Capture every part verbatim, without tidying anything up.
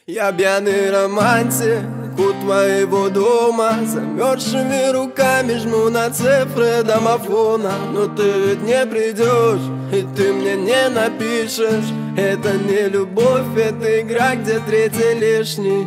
Я пьяный романтик у твоего дома, замерзшими руками жму на цифры домофона. Но ты ведь не придешь, и ты мне не напишешь. Это не любовь, это игра, где третий лишний.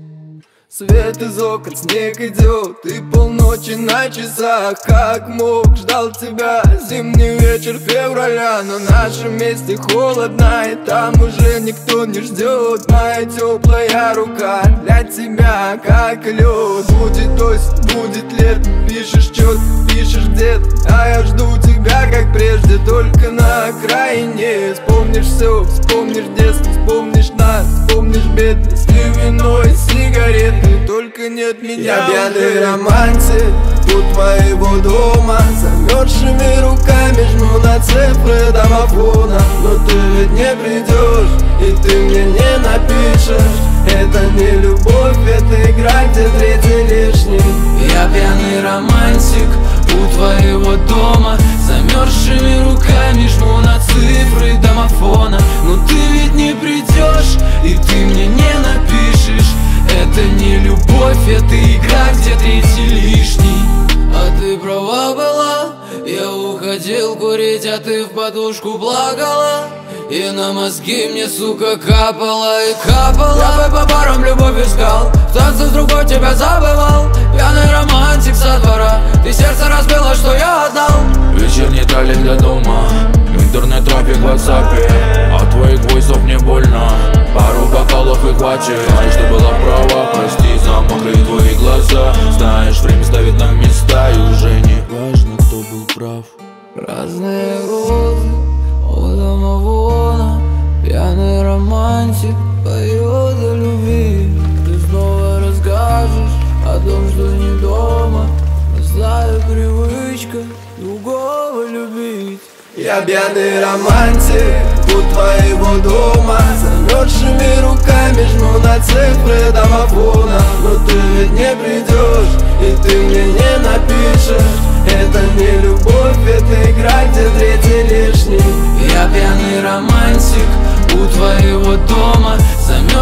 Свет из окон, снег идет, и полночи на часах. Как мог, ждал тебя, зимний вечер февраля. На нашем месте холодно, и там уже никто не ждет. Моя теплая рука для тебя, как лед. Будет осень, будет лето, пишешь чё-то, пишешь где-то, а я жду тебя, как прежде, только на окраине. Вспомнишь все, вспомнишь детство, вспомнишь нас, вспомнишь бедность и вино, и сигареты. Только нет меня. Я пьяный романтик у твоего дома, замерзшими руками жму на цифры домофона. Но ты ведь не придешь, и ты мне не напишешь. Это не любовь, это игра, где третий лишний. Я пьяный романтик у твоего дома, замерзшими руками жму на цифры домофона. Но ты ведь не придешь, и ты мне не напишешь. Это не любовь, это игра, где третий лишний. А ты права была, я уходил курить, а ты в подушку плакала. И на мозги мне, сука, капала и капала. Я бы по парам любовь искал, в танце с другой тебя забывал. Пьяный романтик со двора, ты сердце разбила, что я отдал. Вечерний троллей для дома, интернет-трафик в ватсапе. От твоих войсов мне больно, пару бокалов и хватит. Знаешь, ты была права, прости за мокрые твои глаза. Знаешь, время ставит на места, и уже не важно, кто был прав. Разные розы у домовона, пьяный романтик поет о любви. Ты снова расскажешь о том, что не дома, злая привычка другого любить. Я пьяный романтик у твоего дома, замерзшими руками жму на цифры домофона. Но ты ведь не придешь, и ты мне не напишешь. Это не любовь, это игра, где третий лишний. Я пьяный романтик у твоего дома, замерзшими